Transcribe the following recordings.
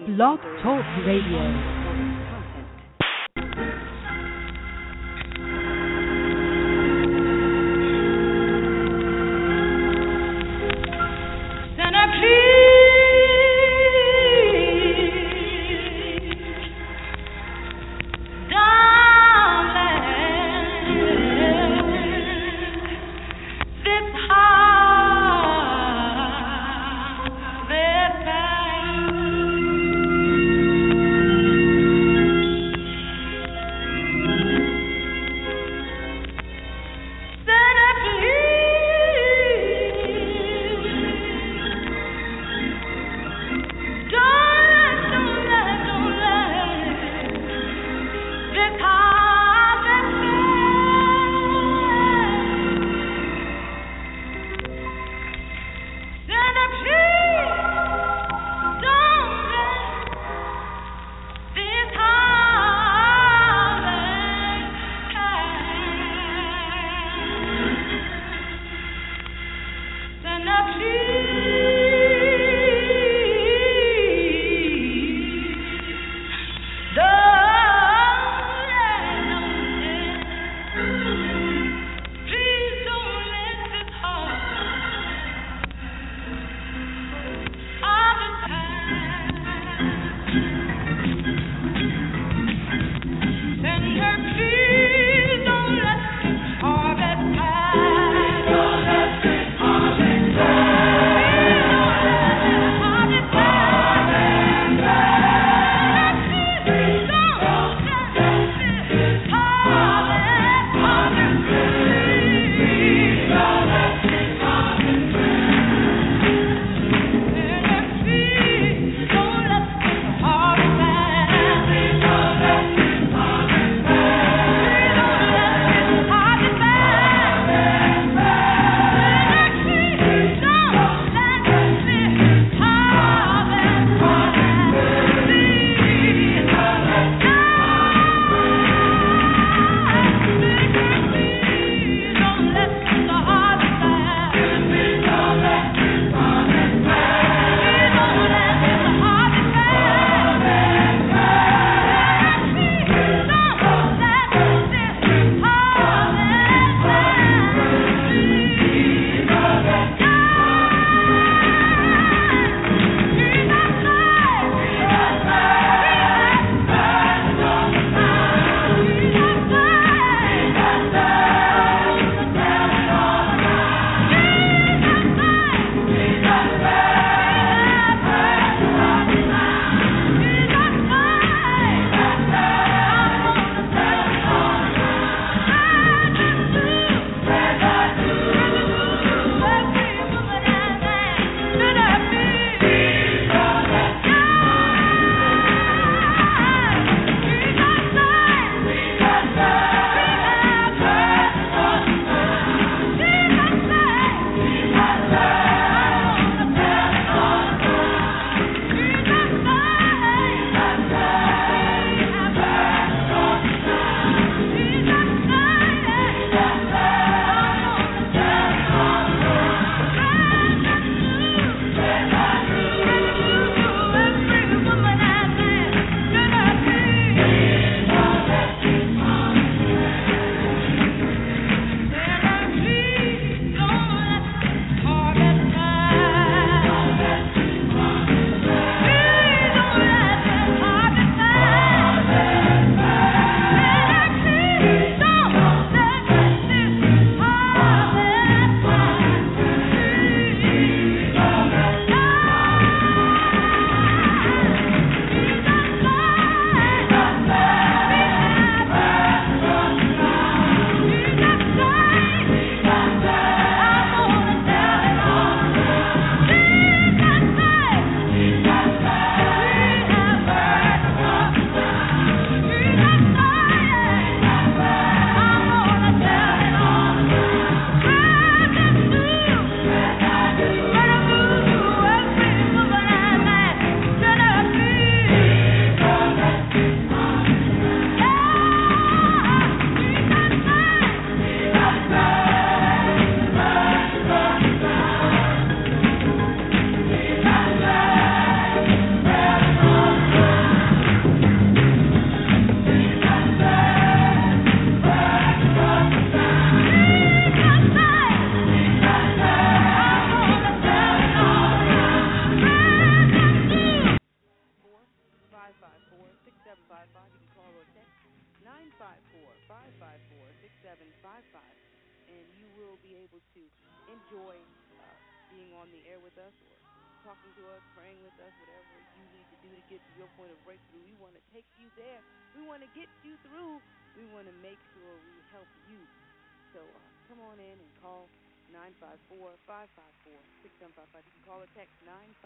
Blog Talk Radio. will be able to enjoy being on the air with us or talking to us, praying with us, whatever you need to do to get to your point of breakthrough. We want to take you there. We want to get you through. We want to make sure we help you. So come on in and call 954-554-6755. You can call or text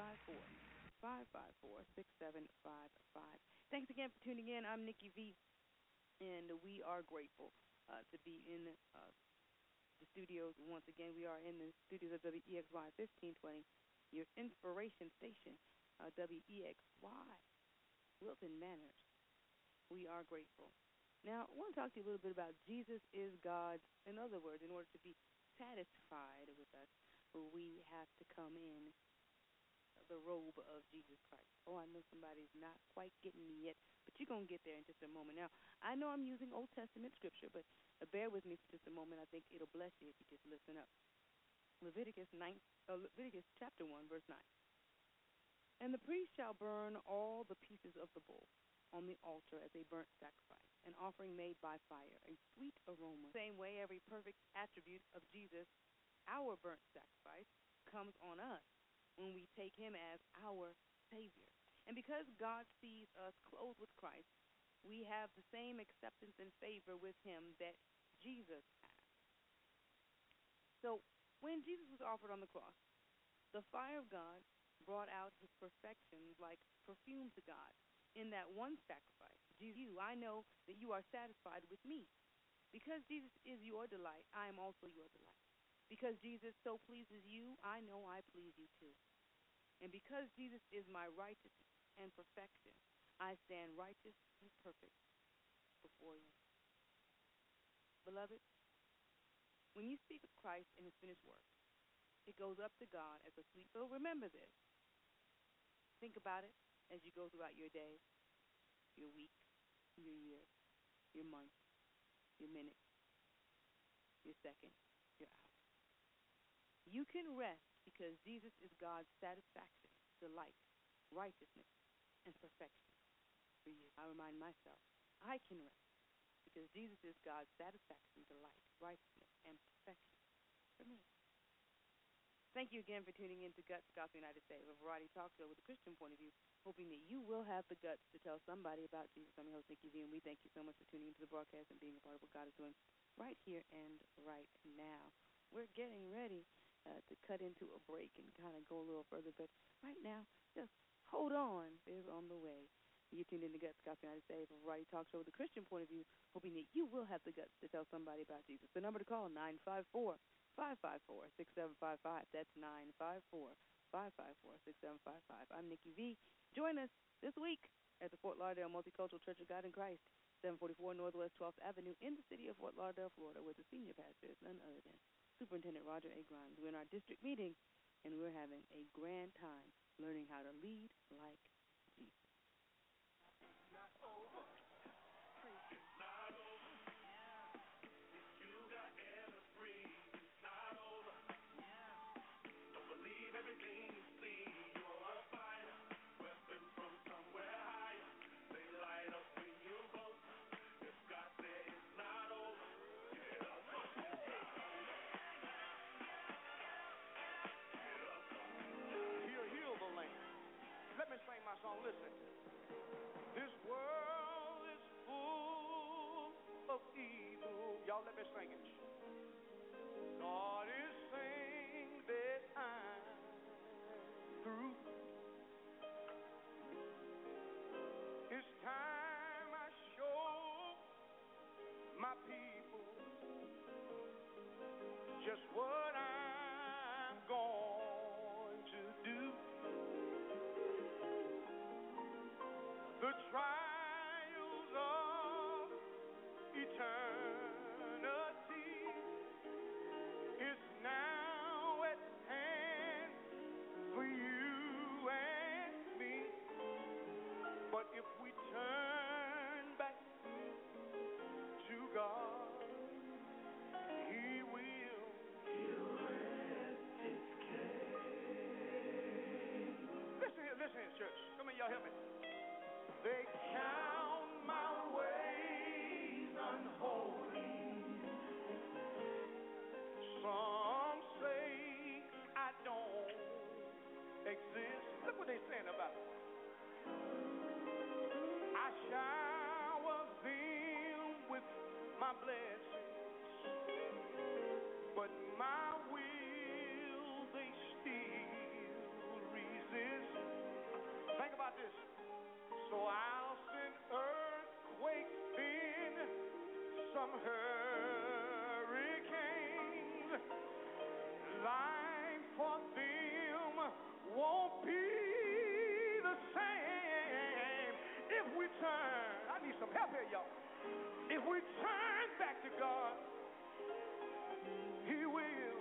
954-554-6755. Thanks again for tuning in. I'm Nikki V, and we are grateful to be in the studios. Once again, we are in the studios of WEXY 1520, your inspiration station, WEXY, Wilton Manors. We are grateful. Now, I want to talk to you a little bit about Jesus is God. In other words, in order to be satisfied with us, we have to come in the robe of Jesus Christ. Oh, I know somebody's not quite getting me yet, but you're going to get there in just a moment. Now, I know I'm using Old Testament scripture, but bear with me for just a moment. I think it'll bless you if you just listen up. Leviticus chapter 1, verse 9. And the priest shall burn all the pieces of the bull on the altar as a burnt sacrifice, an offering made by fire, a sweet aroma. Same way, every perfect attribute of Jesus, our burnt sacrifice, comes on us when we take him as our Savior. And because God sees us clothed with Christ, we have the same acceptance and favor with him that Jesus has. So when Jesus was offered on the cross, the fire of God brought out his perfections like perfume to God. In that one sacrifice, Jesus, I know that you are satisfied with me. Because Jesus is your delight, I am also your delight. Because Jesus so pleases you, I know I please you too. And because Jesus is my righteousness and perfection, I stand righteous and perfect before you. Beloved, when you speak of Christ and his finished work, it goes up to God as a sweet. So remember this. Think about it as you go throughout your day, your week, your year, your month, your minute, your second, your hour. You can rest because Jesus is God's satisfaction, delight, righteousness, and perfection for you. I remind myself, I can rest because Jesus is God's satisfaction, delight, righteousness, and perfection for me. Thank you again for tuning in to Guts Gospel United States, a variety talk show with a Christian point of view, hoping that you will have the guts to tell somebody about Jesus. I'm your host, Nikki V, and we thank you so much for tuning into the broadcast and being a part of what God is doing right here and right now. We're getting ready to cut into a break and kind of go a little further, but right now, just hold on. It's on the way. You tuned in to Guts Gospel United States, a variety talk show with a Christian point of view, hoping that you will have the guts to tell somebody about Jesus. The number to call, 954-554-6755. That's 954-554-6755. I'm Nikki V. Join us this week at the Fort Lauderdale Multicultural Church of God in Christ, 744 Northwest 12th Avenue in the city of Fort Lauderdale, Florida, where the senior pastor is none other than Superintendent Roger A. Grimes. We're in our district meeting, and we're having a grand time learning how to lead like Jesus. It's not over. It's not over. If you got air to breathe, it's not over. Don't believe everything you see. You're a fighter, weapon from somewhere higher. They light up when you vote. If God said it's not over, get up. Heal the land. Let me sing my song. Listen. This world is full of evil. Y'all let me sing it. God is saying that I'm through. It's time I show my people just what I'm going to do. The trials of eternity is now at hand for you and me. But if we turn back to God, He will. He'll rest His case. Listen here, church. Come on, y'all help me. They count my ways unholy. my blessings, but my will they still resist. Think about this. So I'll send earthquakes, then some hurricanes. Life for them won't be the same if we turn. I need some help here, y'all. If we turn back to God, He will.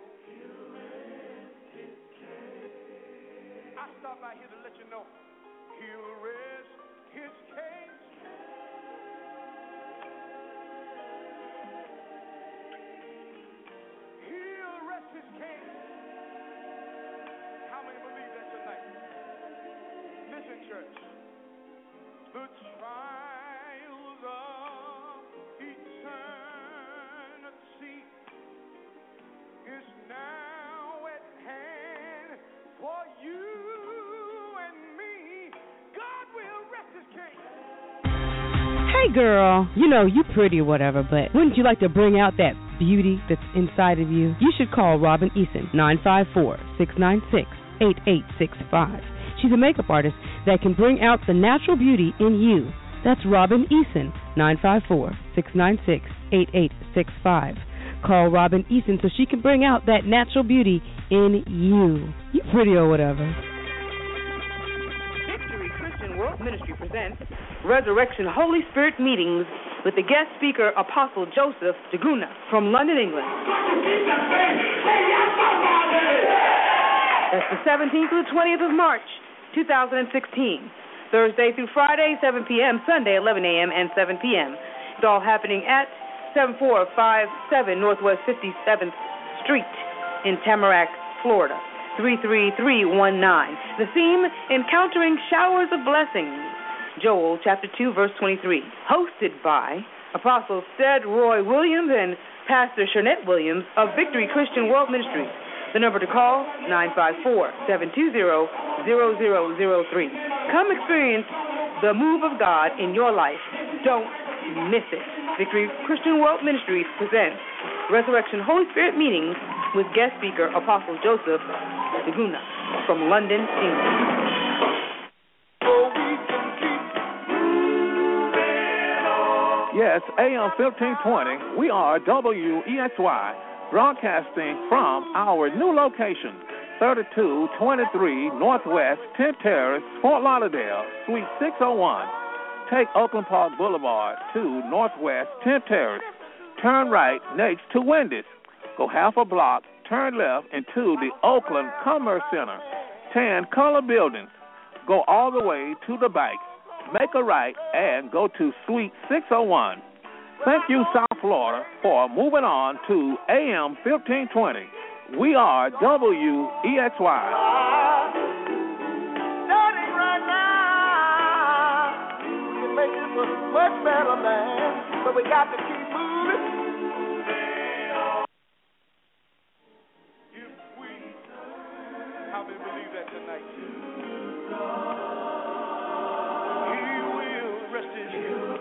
I stop by here to let you know He'll rest His case. He'll rest His case. How many believe that tonight? Listen, church. The trials of eternity is now at hand for you and me. God will rest His case. Hey girl, you know you pretty or whatever, but wouldn't you like to bring out that beauty that's inside of you? You should call Robin Eason, 954-696-8865. She's a makeup artist that can bring out the natural beauty in you. That's Robin Eason, 954-696-8865. Call Robin Eason so she can bring out that natural beauty in you. You pretty or whatever. Victory Christian World Ministry presents Resurrection Holy Spirit Meetings with the guest speaker, Apostle Joseph Daguna from London, England. That's the 17th to the 20th of March, 2016. Thursday through Friday, 7 p.m., Sunday, 11 a.m. and 7 p.m. It's all happening at 7457 Northwest 57th Street in Tamarack, Florida, 33319. The theme, Encountering Showers of Blessings, Joel chapter 2, verse 23. Hosted by Apostle Stead Roy Williams and Pastor Shanette Williams of Victory Christian World Ministries. The number to call, 954-720-0003. Come experience the move of God in your life. Don't miss it. Victory Christian World Ministries presents Resurrection Holy Spirit Meetings with guest speaker Apostle Joseph Daguna from London, England. Yes, AM 1520. We are WEXY, broadcasting from our new location, 3223 Northwest 10th Terrace, Fort Lauderdale, Suite 601. Take Oakland Park Boulevard to Northwest 10th Terrace. Turn right next to Wendy's. Go half a block, turn left into the Oakland Commerce Center. 10 color buildings. Go all the way to the bank. Make a right and go to Suite 601. Thank you, South Florida, for moving on to AM 1520. We are WEXY. Starting right now, we can make this a much better land, but we got to keep moving. If we, how many believe that tonight? He will rest His case.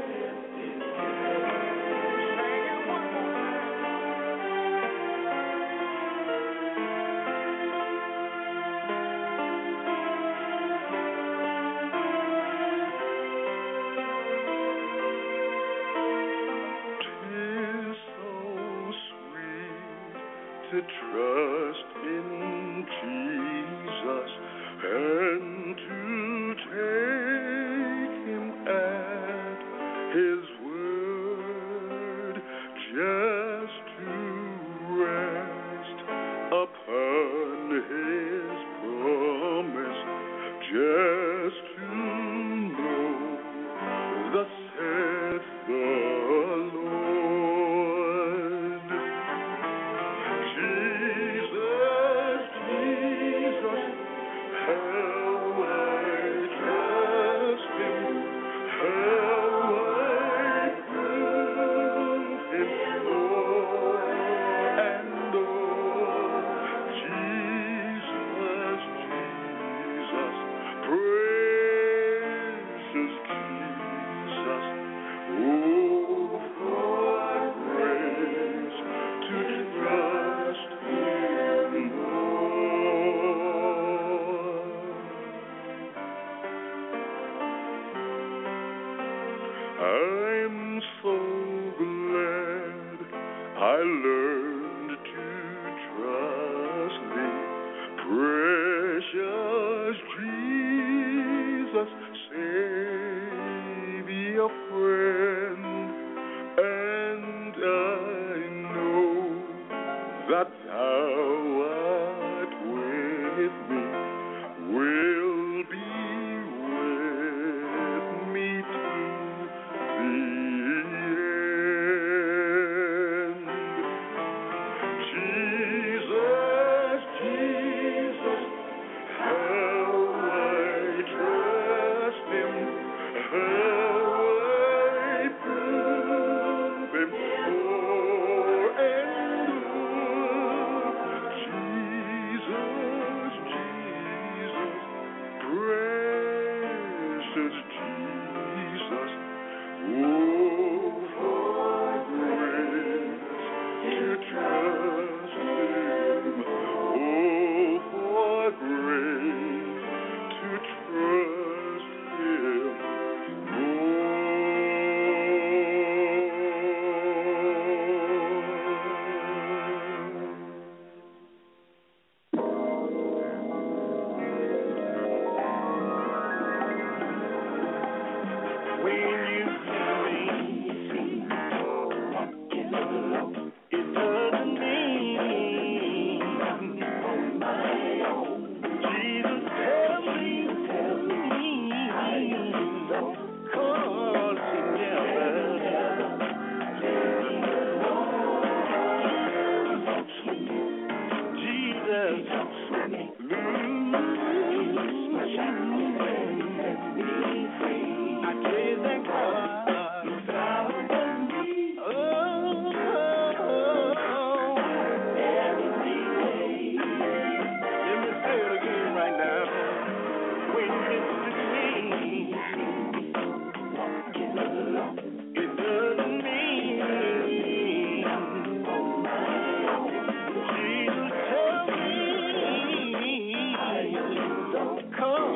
To trust in Jesus and to take Him at His word, just to rest upon His promise, just to know thus saith the Lord. Jesus, how I I'm so glad I learned to trust thee, precious Jesus, Savior, friend, and I know that thou art with me, will be with me to the end. Jesus, Jesus, how I trust him, how I prove him o'er and o'er. Jesus, Jesus, precious Jesus, oh, for grace to trust him, oh, for grace to trust him When you see me, it doesn't mean Jesus tells me, cause he never Jesus I tell you that God let me say it again right now. When you see me, it doesn't mean Jesus tell me, come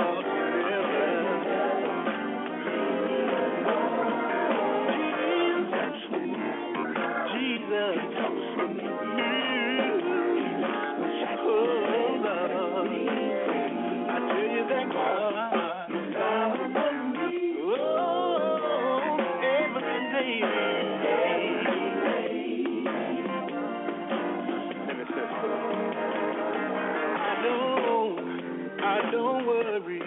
I don't worry.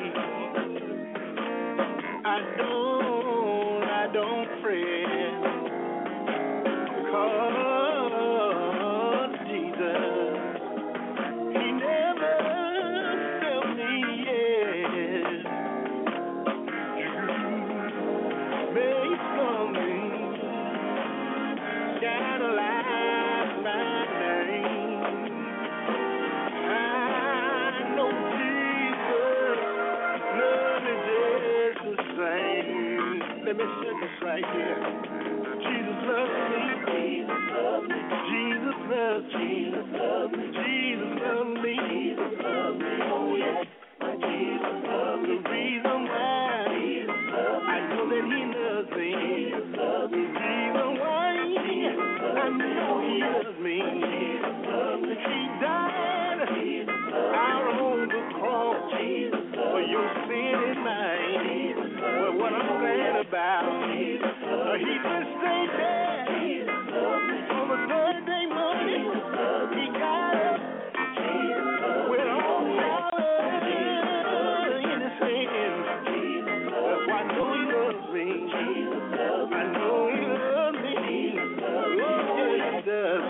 I don't fret. 'Cause Jesus, he never failed me yet. May something shine a light my name. I know Jesus love me just the same. Let me say this right here. Jesus loves me. Jesus loves me. Jesus loves me. Jesus loves me. Jesus loves me. Jesus loves me. Oh yes, my Jesus loves me. The reason why I know that he loves me. Jesus loves me. The reason why I know he loves me. Jesus loves me. He died out on the cross for your sin and mine. But what I'm glad about, he just stayed there on the third day morning. He got up with all power in his hands. That's why I know he loves me. I know he loves me. Oh, yes, he does.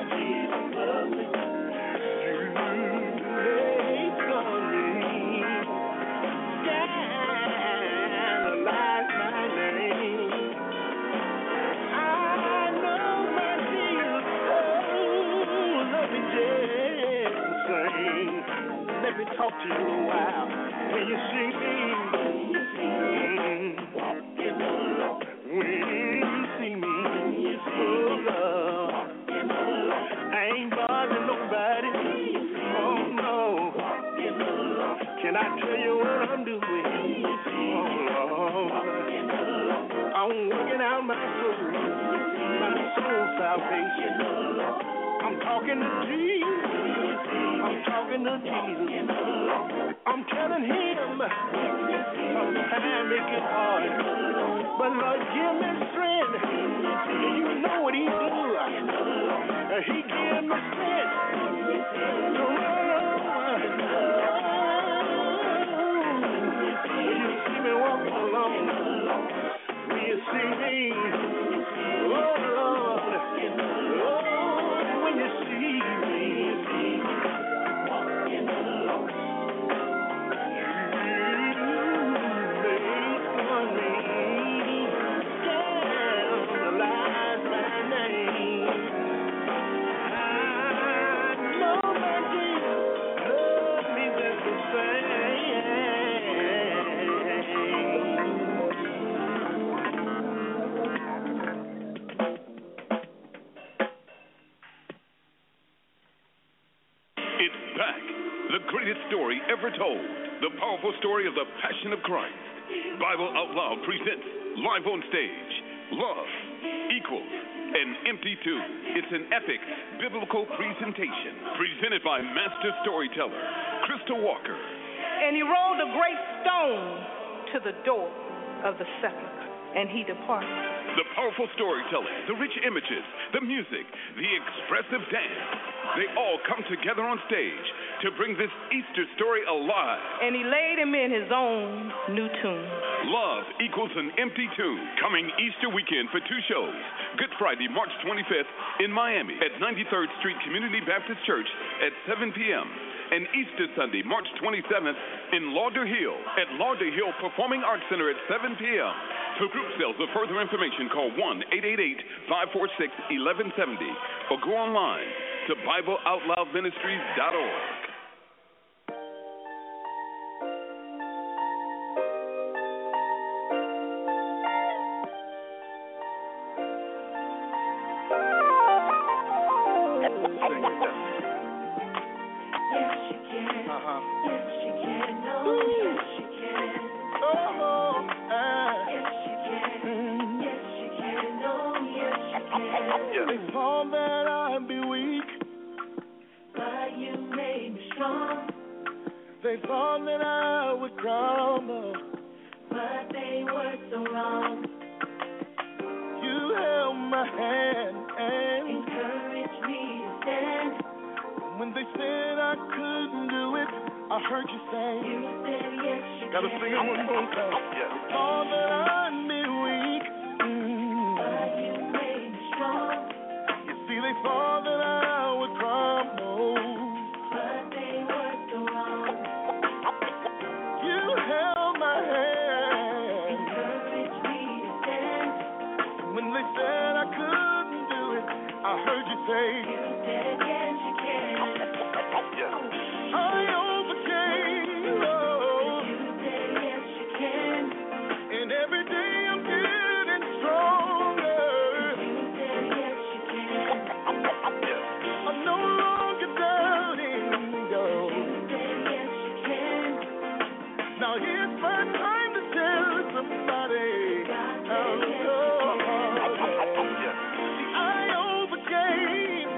Let me talk to you a while. When you see me, when you see me, oh Lord, I ain't bothering nobody. Oh no, can I tell you what I'm doing? Oh Lord, I'm my soul salvation. I'm talking to Jesus. I'm talking to Jesus. I'm telling him sometimes it gets hard, but Lord, give me strength. And you know what he do? He give me strength to run. When you see me walking along, when you see me, oh Lord, oh, when you see me walking along, you for me, scandalize my name. I know my Jesus loves me just the same. It's back. The greatest story ever told. The powerful story of the Passion of Christ. Bible Out Loud presents live on stage, Love Equals an Empty Tomb. It's an epic biblical presentation presented by master storyteller Crystal Walker. And he rolled a great stone to the door of the sepulchre, and he departed. The powerful storytelling, the rich images, the music, the expressive dance, they all come together on stage to bring this Easter story alive. And he laid him in his own new tomb. Love Equals an Empty Tomb, coming Easter weekend for 2 shows. Good Friday, March 25th in Miami at 93rd Street Community Baptist Church at 7 p.m. And Easter Sunday, March 27th in Lauderhill at Lauderhill Performing Arts Center at 7 p.m. For group sales or further information, call 1-888-546-1170 or go online to BibleOutLoudMinistries.org. They thought that I'd be weak, but you made me strong. they thought that I would crumble, But they were so wrong. you held my hand, and Encourage me to stand. when they said I couldn't do it, I heard you say, You said yes, you gotta can. sing it one more time. They thought that I'd be weak, But you made me strong. you see, they thought that I would crumble, But they were so wrong. you held my hand. Encourage me to stand. When they said I couldn't do it, I heard you say, You said yes, you can. I overcame, oh, You said yes, you can. and every day I'm getting stronger. You said yes, you can. I'm no longer doubting, no. You said yes, you can. Now here's my time to tell somebody. See, I overcame,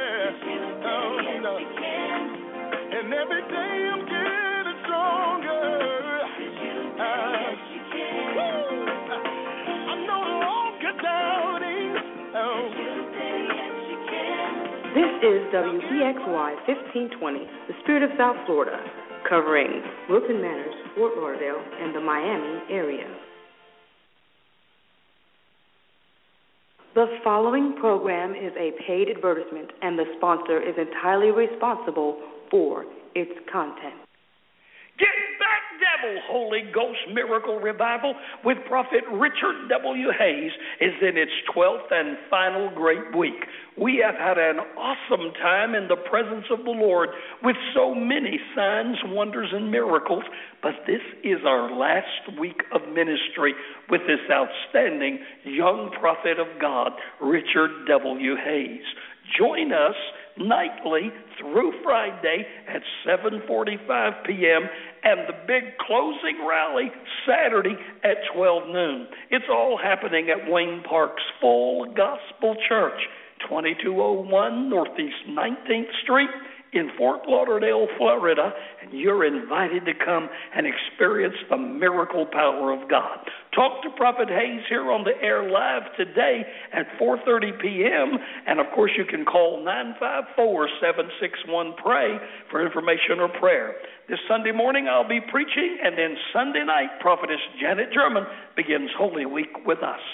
You can. and every day I'm getting stronger. Yes, you can. I'm no longer doubting. You said yes, you can. This is WEXY 1520, the Spirit of South Florida, covering Wilton Manors, Fort Lauderdale, and the Miami area. The following program is a paid advertisement, and the sponsor is entirely responsible for its content. Get back, devil! Holy Ghost Miracle Revival with Prophet Richard W. Hayes is in its 12th and final great week. We have had an awesome time in the presence of the Lord with so many signs, wonders, and miracles, but this is our last week of ministry with this outstanding young prophet of God, Richard W. Hayes. Join us nightly through Friday at 7:45 p.m. and the big closing rally Saturday at 12 noon. It's all happening at Wayne Park's Full Gospel Church, 2201 Northeast 19th Street in Fort Lauderdale, Florida, and you're invited to come and experience the miracle power of God. Talk to Prophet Hayes here on the air live today at 4:30 p.m., and of course you can call 954-761-PRAY for information or prayer. This Sunday morning I'll be preaching, and then Sunday night Prophetess Janet German begins Holy Week with us.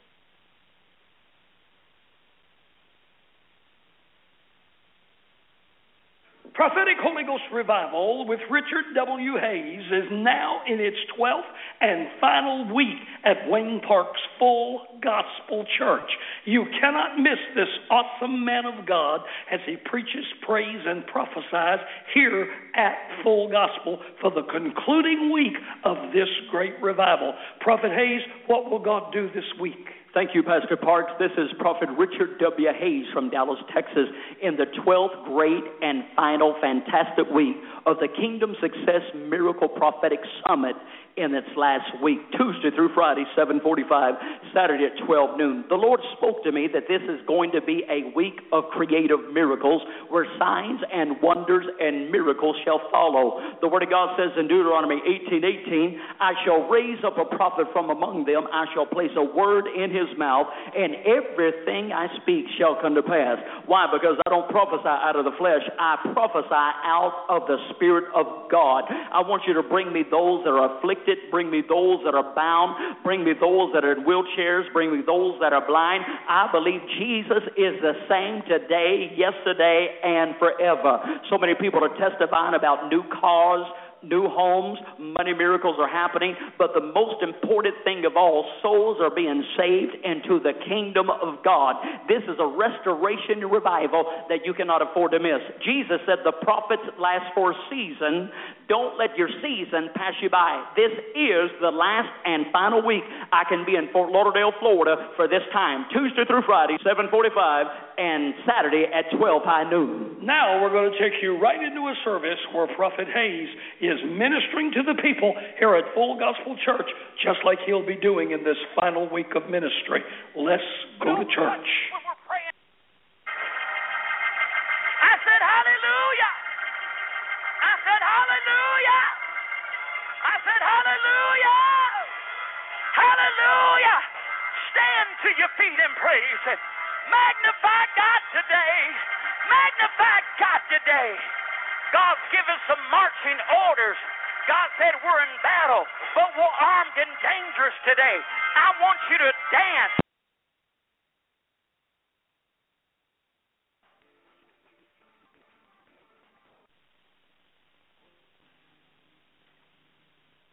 Prophetic Holy Ghost Revival with Richard W. Hayes is now in its 12th and final week at Wayne Park's Full Gospel Church. You cannot miss this awesome man of God as he preaches, prays, and prophesies here at Full Gospel for the concluding week of this great revival. Prophet Hayes, what will God do this week? Thank you, Pastor Parks. This is Prophet Richard W. Hayes from Dallas, Texas, in the 12th great and final fantastic week of the Kingdom Success Miracle Prophetic Summit in its last week, Tuesday through Friday, 7:45, Saturday at 12 noon. The Lord spoke to me that this is going to be a week of creative miracles where signs and wonders and miracles shall follow. The Word of God says in Deuteronomy 18:18, I shall raise up a prophet from among them. I shall place a word in his mouth, and everything I speak shall come to pass. Why? Because I don't prophesy out of the flesh. I prophesy out of the Spirit of God. I want you to bring me those that are afflicted. Bring me those that are bound. Bring me those that are in wheelchairs. Bring me those that are blind. I believe Jesus is the same today, yesterday, and forever. So many people are testifying about new cars, new homes, money miracles are happening, but the most important thing of all, souls are being saved into the kingdom of God. This is a restoration revival that you cannot afford to miss. Jesus said the prophets last for a season. Don't let your season pass you by. This is the last and final week I can be in Fort Lauderdale, Florida for this time, Tuesday through Friday, 7:45, and Saturday at 12 high noon. Now we're going to take you right into a service where Prophet Hayes is ministering to the people here at Full Gospel Church, just like he'll be doing in this final week of ministry. Let's go to church. I said hallelujah. I said hallelujah. I said hallelujah. Hallelujah. Stand to your feet and praise and magnify God today. Magnify God today. God's given some marching orders. God said we're in battle, but we're armed and dangerous today. I want you to dance.